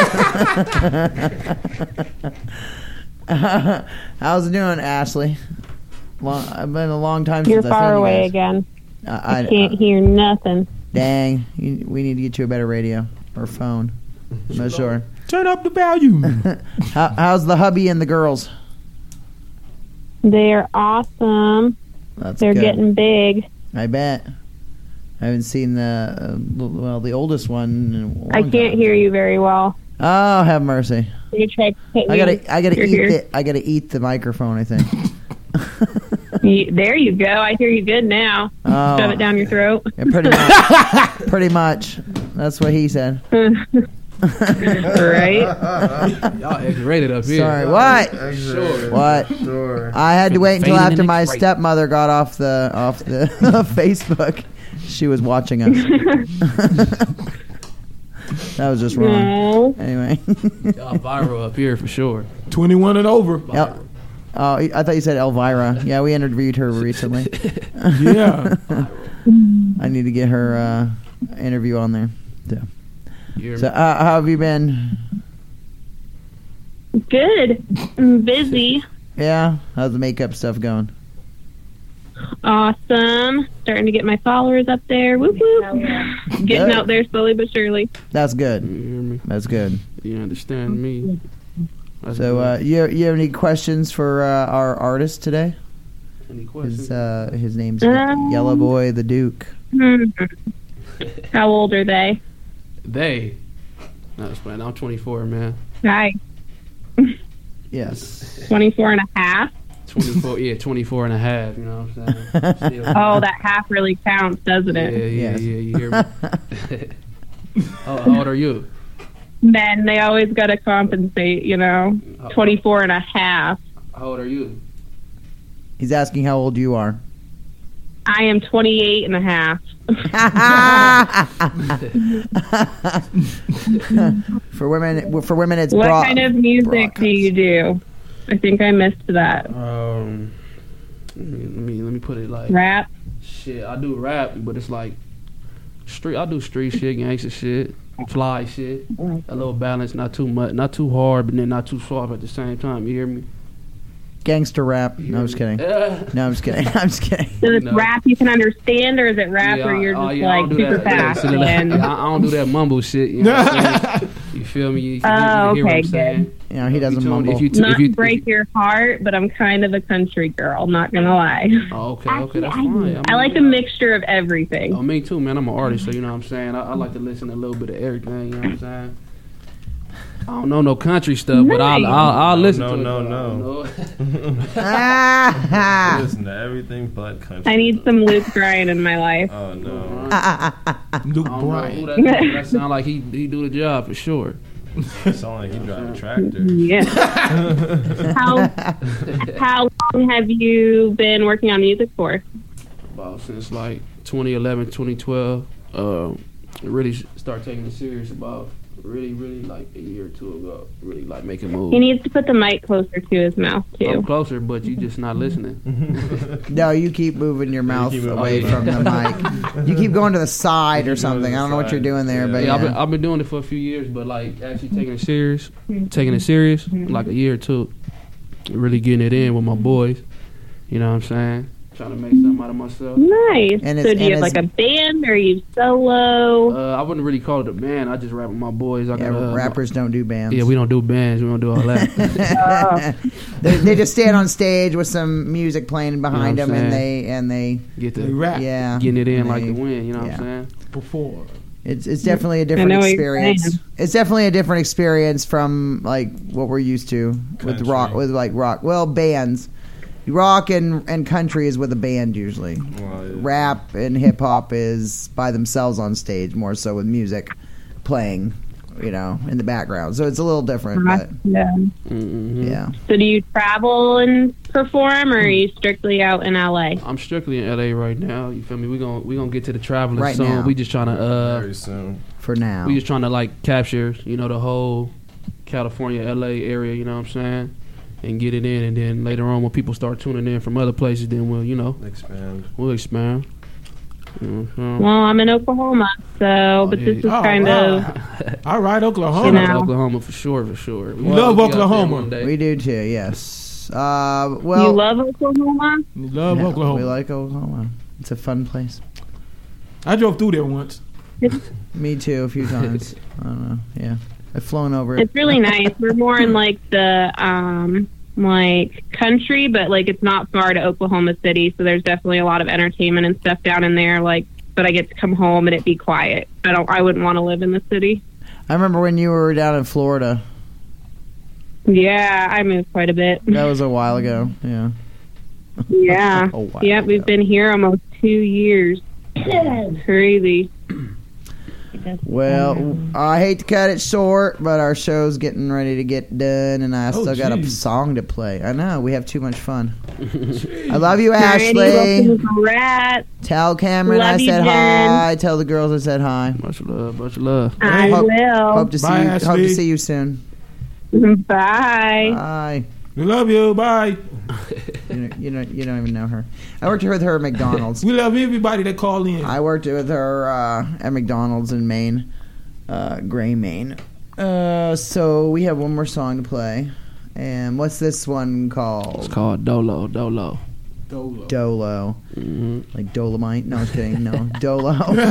How's it doing, Ashley? Long, I've been a long time You're since I've far seen you away guys. again. Uh, I I, can't hear nothing. Dang, you, we need to get you a better radio or phone. I'm not sure. Turn up the volume. How, how's the hubby and the girls? They're awesome. That's They're good. getting big. I bet. I haven't seen the uh, well, the oldest one. In a long I can't time. hear you very well. Oh, have mercy! You try to put I me gotta, I gotta in eat your ear. it. I gotta eat the microphone. I think. You- there you go. I hear you good now. Oh. Shove it down your throat. Yeah, pretty much. Pretty much. That's what he said. Right? Y'all X-rated up here. Sorry. What? Sure. What? Sure. I had to wait until Fading after in my X-ray. stepmother got off the off the Facebook. She was watching us. That was just wrong. No. Anyway. Y'all viral up here for sure. twenty-one and over. El- oh, I thought you said Elvira. Yeah, we interviewed her recently. Yeah. I need to get her uh, interview on there. So, You're- so uh, how have you been? Good. I'm busy. Yeah, how's the makeup stuff going? Awesome. Starting to get my followers up there. Whoop whoop. Getting Good. out there slowly but surely. That's You good. hear me? That's good. You understand me? That's So, uh, good. you you have any questions for uh, our artist today? Any questions? His uh, his name's Um, Yellow Boy the Duke. Hmm. How old are they? They. No, it's fine. I'm twenty-four, man. Hi. Yes. twenty-four and a half. twenty-four, yeah, twenty-four and a half, you know what I'm saying? Still- Oh, that half really counts, doesn't Yeah, it? yeah, Yes. yeah, you hear me? how, how old are you? Men, they always got to compensate, you know. twenty-four and a half. How old are you? He's asking how old you are. I am twenty-eight and a half. For women, for women, it's What bra- kind of music bra do you do? I think I missed that. Um, let me, let me let me put it like Rap? shit. I do rap, but it's like street. I do street shit, gangster shit, fly shit. A little balance, not too much, not too hard, but then not too soft at the same time. You hear me? gangster rap. No, I'm just kidding. Uh, No, I'm just kidding. I'm just kidding. So it's No. rap you can understand, or is it rap yeah, where you're oh, just yeah, I like don't do super that. Yeah, fast? so that- and I, I don't do that mumble shit. You, know what I'm saying? You feel me? You, you, Oh, you hear what okay, I'm saying? good. You know, he doesn't If you tune- mumble. If you, t- Not if you, to break if your heart, but I'm kind of a country girl, not gonna lie. you, oh, okay, okay, that's fine. I like a mixture of everything. Oh, me too, man. I'm an artist, so you know what I'm saying. I, I like to listen to a little bit of everything. You know what I'm saying. I don't know no country stuff, but I'll Nice. I'll, I'll No, listen no, to it. no, though. no. I Ah! Listen to everything but country. I need some Luke Bryan in my life. Oh no. Luke don't know who Bryan. that, is. That sound like he he do the job for sure. Sound like he drive a tractor. Yeah. how how long have you been working on music for? About since like twenty eleven, twenty twelve. Uh, really start taking it serious about really, really like a year or two ago. Really like making moves. He needs to put the mic closer to his mouth I'm too. closer, but you just not listening. No, you keep moving your mouth keep moving. away Oh, yeah. from the mic. You keep going to the side or keep going to something. the I don't know what side. you're doing there, Yeah. but Yeah, I've been yeah. I've been doing it for a few years, but like actually taking it serious, taking it serious, like a year or two, really getting it in with my boys, You know what I'm saying? Trying to make something out of myself. Nice. And so it's- do you and have like it's- a band or are you solo? Uh, I wouldn't really call it a band. I just rap with my boys. I Yeah, got, uh, rappers don't do bands. Yeah, we don't do bands. We don't do all that. they, they just stand on stage with some music playing behind You know what them, and I'm they and they Get They the rap. yeah, getting it in and like they- the wind. You know what yeah. I'm saying? Before. It's it's definitely a different know what you're experience. saying. It's definitely a different experience from like what we're used to with Country. rock, with like rock. Well, bands, rock and and country is with a band usually. Well, yeah. Rap and hip hop is by themselves on stage, more so with music playing, you know, in the background. So it's a little different, but Yeah. Mm-hmm. yeah. So do you travel and perform or are you strictly out in L A? I'm strictly in L A right now. You feel me? We gon' we gonna get to the traveling Right soon. now. We just trying to uh, Very soon. For now, we just trying to like capture, you know, the whole California, L A area. You know what I'm saying? And get it in, and then later on when people start tuning in from other places, then we'll, you know, Expand. we'll expand. Mm-hmm. Well, I'm in Oklahoma, so but this is Oh, kind wow. of All right, Oklahoma. You know. Oklahoma for sure, for sure. We love gotta be out there Oklahoma. one day. we do too. Yes. Uh, well, you love Oklahoma. We love yeah, Oklahoma. We like Oklahoma. It's a fun place. I drove through there once. Me too, a few times. I don't know. Yeah, I've flown over it. It's really nice. We're more in like the um like country, but like it's not far to Oklahoma City, so there's definitely a lot of entertainment and stuff down in there. Like, but I get to come home and it be quiet. I don't. I wouldn't want to live in the city. I remember when you were down in Florida. Yeah, I moved quite a bit. That was a while ago. Yeah. Yeah. A while Yep, we've ago. been here almost two years. Crazy. Well, I hate to cut it short, but our show's getting ready to get done, and I Oh, still got a geez. song to play. I know we have too much fun. I love you, Alrighty, Ashley. welcome to Rat. Tell Cameron Love I you, said Jen. hi. Tell the girls I said hi. Much love, much love. I hope, will. Hope to see Bye, you. Hope to Ashley. see you soon. Bye. Bye. We love you. Bye. You don't, you don't. You don't even know her. I worked with her at McDonald's. We love everybody that call in. I worked with her uh, at McDonald's in Maine, uh, Gray, Maine. Uh, so we have one more song to play, and what's this one It's called? called Dolo, Dolo. Dolo. Dolo, Mm-hmm. like Dolomite. No, I was kidding. No, Dolo.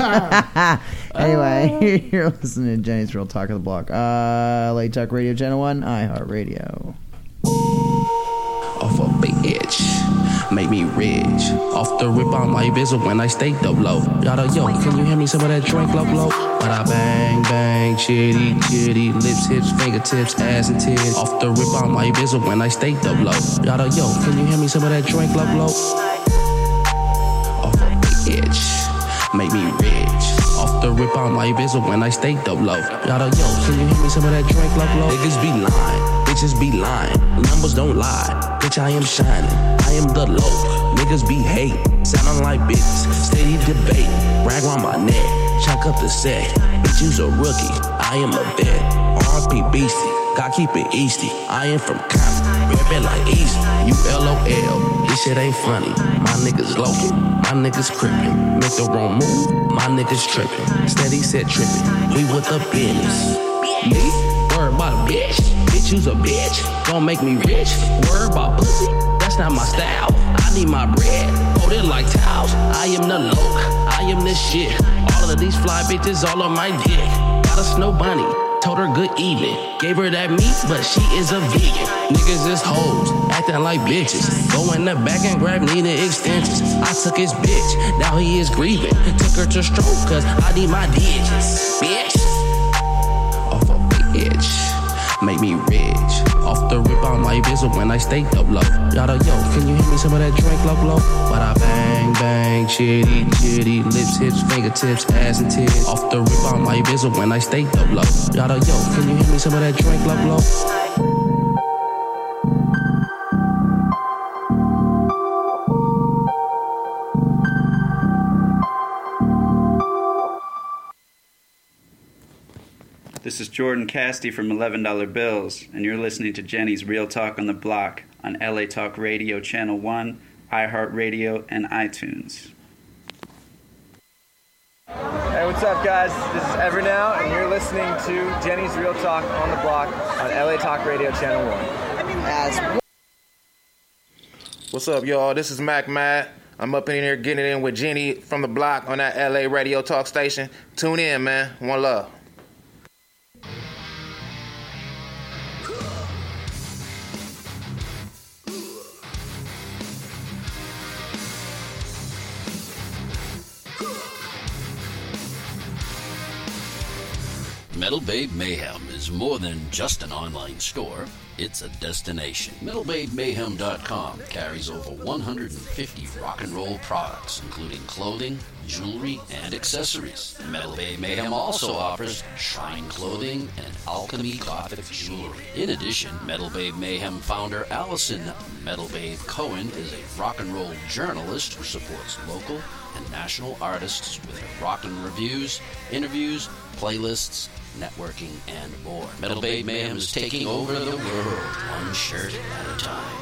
Anyway, you're listening to Jenny's Real Talk of the Block. Uh, Late Talk Radio Channel One, iHeartRadio. Off a bitch, make me rich. Off the rip, I'm like Bizzle when I stay dolo. Yada yo, can you hand me some of that drink, low blow? But I bang bang, chitty chitty, lips, hips, fingertips, ass and tits. Off the rip, I'm like Bizzle when I stay dolo. Yada yo, can you hand me some of that drink, low blow? Off a bitch, make me rich. Off the rip, I'm like Bizzle when I stay dolo. Yada yo, can you hand me some of that drink, low blow? Niggas be lying, bitches be lying, numbers don't lie. Bitch, I am shining, I am the low. Niggas be hate, sounding like bitches, steady debate. Rag on my neck, chuck up the set. Bitch, you's a rookie, I am a vet. R P Beastie, God keep it easty. I am from Compton, rip it like easy. You L O L, this shit ain't funny. My niggas local, my niggas crippin'. Make the wrong move, my niggas trippin'. Steady set trippin', we with the business. Me? Word about a bitch, bitch you's a bitch. Don't make me rich, word about pussy, that's not my style. I need my bread, hold it like towels. I am the loc, I am the shit. All of these fly bitches all on my dick. Got a snow bunny, told her good evening. Gave her that meat, but she is a vegan. Niggas is hoes, acting like bitches. Go in the back and grab needed extensions. I took his bitch, now he is grieving. Took her to stroke, cause I need my digits. Bitch. Off a bitch, make me rich. Off the rip, I'm like Bizzle when I stay dolo. Yada yo, can you hand me some of that drink, low blow? But I bang bang, chitty chitty, lips, hips, fingertips, ass and tits. Off the rip, I'm like Bizzle when I stay dolo. Yada yo, can you hand me some of that drink, low blow? This is Jordan Casty from eleven dollar Bills, and you're listening to Jenny's Real Talk on the Block on L A Talk Radio Channel one, iHeartRadio, and iTunes. Hey, what's up, guys? This is Evernow, and you're listening to Jenny's Real Talk on the Block on L A Talk Radio Channel one. As What's up, y'all? This is Mac Matt. I'm up in here getting it in with Jenny from the block on that L A radio talk station. Tune in, man. One love. Metal Babe Mayhem is more than just an online store. It's a destination. Metal Babe Mayhem dot com carries over one hundred fifty rock and roll products, including clothing, jewelry, and accessories. Metal Babe Mayhem also offers shrine clothing and alchemy gothic jewelry. In addition, Metal Babe Mayhem founder Allison Metal Babe Cohen is a rock and roll journalist who supports local and national artists with her rock and reviews, interviews, playlists, networking, and more. Metal Babe Mayhem is taking over the world, one shirt at a time.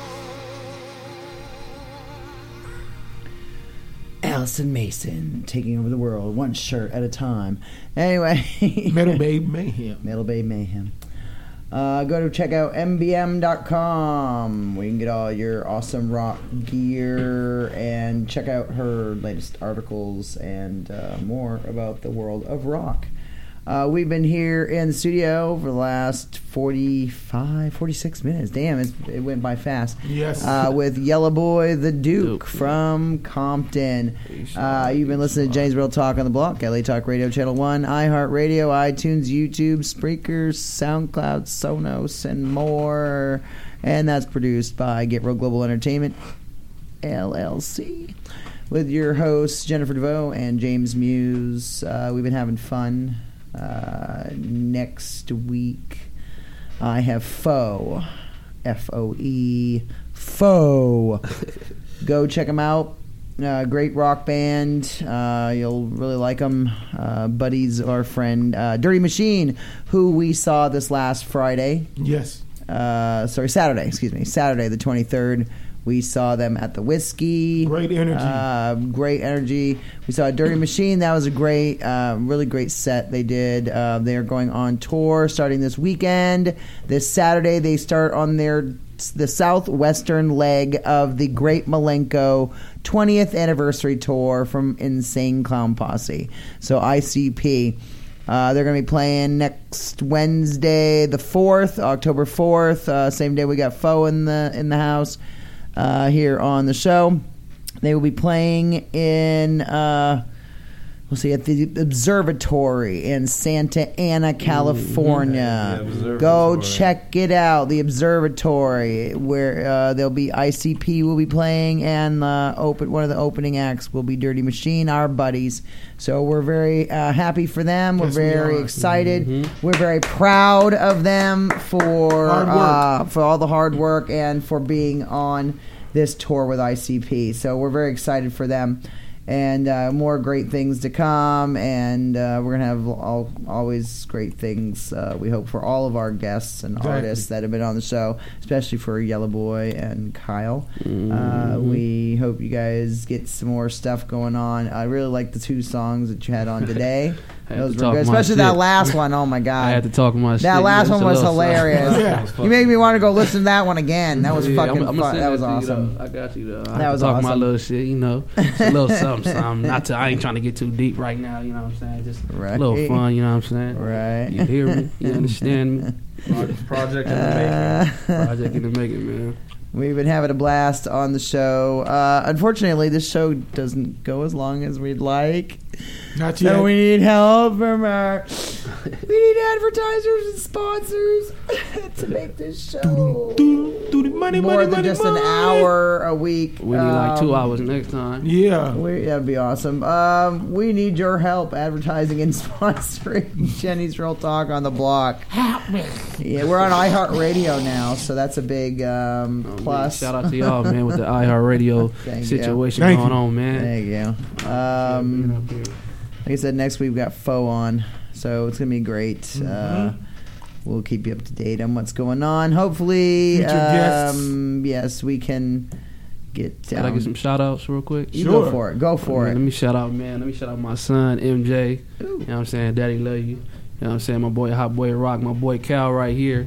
Allison Mason taking over the world, one shirt at a time. Anyway, Metal Babe Mayhem. Metal Babe Mayhem. Uh, go to check out M B M dot com. We can get all your awesome rock gear and check out her latest articles and uh, more about the world of rock. Uh, we've been here in the studio for the last forty-five, forty-six minutes. Damn, it's, it went by fast. Yes. Uh, with Yellow Boy the Duke, Duke from Compton. Uh, you've been listening to James Real Talk on the Block, L A Talk Radio Channel one, iHeartRadio, iTunes, YouTube, Spreaker, SoundCloud, Sonos, and more. And that's produced by Get Real Global Entertainment, L L C. With your hosts, Jennifer DeVoe and James Muse. Uh, we've been having fun. Uh, next week, I have Foe, F O E, Foe. Go check them out. Uh, great rock band. Uh, you'll really like them. Uh, buddies, our friend uh, Dirty Machine, who we saw this last Friday. Yes. Uh, sorry, Saturday. Excuse me, Saturday the twenty-third. We saw them at the Whiskey. Great energy. Uh, great energy. We saw Dirty Machine. That was a great, uh, really great set they did. Uh, they are going on tour starting this weekend. This Saturday, they start on their the southwestern leg of the Great Malenko twentieth anniversary tour from Insane Clown Posse. So I C P. Uh, they're going to be playing next Wednesday, the fourth, October fourth. Uh, same day we got Foe in the in the house. Uh, here on the show. They will be playing in, uh, we'll see, at the Observatory in Santa Ana, California. Mm-hmm. Yeah, Go check it out, the Observatory, where uh, there'll be I C P will be playing, and uh, open one of the opening acts will be Dirty Machine, our buddies. So we're very uh, happy for them. We're Yes, we very are. excited. Mm-hmm. We're very proud of them for Hard work. uh, for all the hard work and for being on this tour with I C P. So we're very excited for them, and uh, more great things to come, and uh, we're gonna have all, always great things uh, we hope for all of our guests and Exactly. artists that have been on the show, especially for Yellow Boy and Kyle. Mm-hmm. Uh, we hope you guys get some more stuff going on. I really like the two songs that you had on today. I had Those to were talk good, my especially that shit. last one. Oh my god! I had to talk my shit. That last That's one a was little hilarious. something. Yeah. That was You made me want to go listen to that one again. That was Yeah, fucking I'm, I'm fun. gonna That was send to you, awesome. though. I got you though. I That had was to talk my awesome. little shit, you know. It's a little something, something. Not to, I ain't trying to get too deep right now, you know what I'm saying? Just Right. a little fun, you know what I'm saying? Right. You hear me? You understand me? Project in the Uh, making. Project in the making, man. We've been having a blast on the show. Uh, unfortunately, this show doesn't go as long as we'd like. Not yet. So we need help from our. We need advertisers and sponsors to make this show Do, do the money, more money, than money, just money. an hour a week. We need like two Um, hours next time. Yeah. We, that'd be awesome. Um, we need your help advertising and sponsoring Jenny's Real Talk on the Block. Help me. Yeah, we're on iHeartRadio now, so that's a big um, Oh, plus. man, shout out to y'all, man, with the iHeartRadio Thank you. situation Thank going you. on, man. There you go. Um, like I said, next week we've got Foe on, so it's gonna be great. Mm-hmm. Uh, we'll keep you up to date on what's going on. Hopefully, Future guests. um, yes, we can get Can I down. get some shout outs real quick? You Sure. go for it. Go for Man, it. Let me shout out, man. Let me shout out my son, M J. You know what I'm saying? Daddy love you. You know what I'm saying? My boy Hot Boy Rock, my boy Cal right here.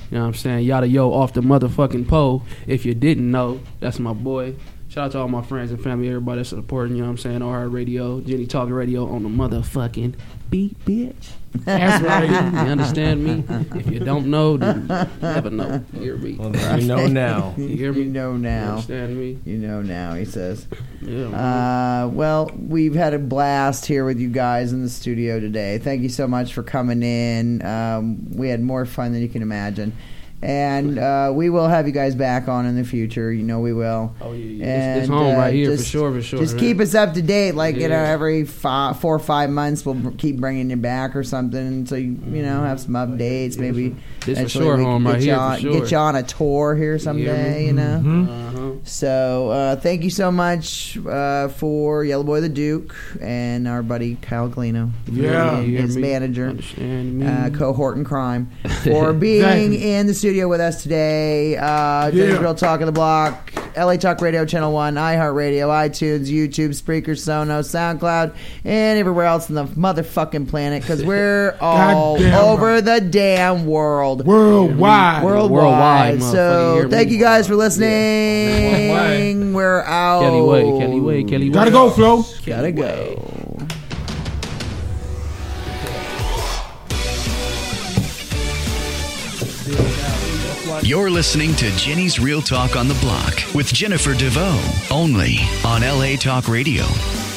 You know what I'm saying? Yada yo off the motherfucking pole. If you didn't know, that's my boy. Shout out to all my friends and family, everybody that's supporting, you know what I'm saying? iHeart Radio, Jenny Talk Radio on the motherfucking beat, bitch. That's right. You understand me? If you don't know, then you never know. You hear me? Well, you know now. You hear me? You know now. You understand me? You know now, he says. Yeah, uh, well, we've had a blast here with you guys in the studio today. Thank you so much for coming in. Um, we had more fun than you can imagine. And uh, we will have you guys back on in the future. You know we will. Oh, yeah, yeah. And, it's, it's home uh, right here just, for sure, for sure. Just man. keep us up to date. Like, yeah. you know, every five, four or five months, we'll br- keep bringing you back or something. So, you, you know, have some updates. Maybe this for eventually sure we home can right get, you here, on, for sure. get you on a tour here someday, you know. Mm-hmm. Uh-huh. So, uh, thank you so much uh, for Yellow Boy the Duke and our buddy Kyle Galino. Yeah. You hear his me? manager, Understand me? uh, cohort in crime, for being Exactly. in the studio with us today. Uh, Jenny's Yeah. Real Talk on the Block, L A Talk Radio Channel one, iHeartRadio, iTunes, YouTube, Spreaker, Sonos, SoundCloud, and everywhere else in the motherfucking planet, because we're all Goddamn over right. the damn world. Worldwide. Worldwide. Worldwide, motherfucker, you So hear thank me? you guys for listening. Worldwide. We're out. Kelly Way, Kelly Way, Kelly Way. Gotta go, Flo. Gotta go. You're listening to Jenny's Real Talk on the Block with Jennifer DeVoe, only on L A Talk Radio.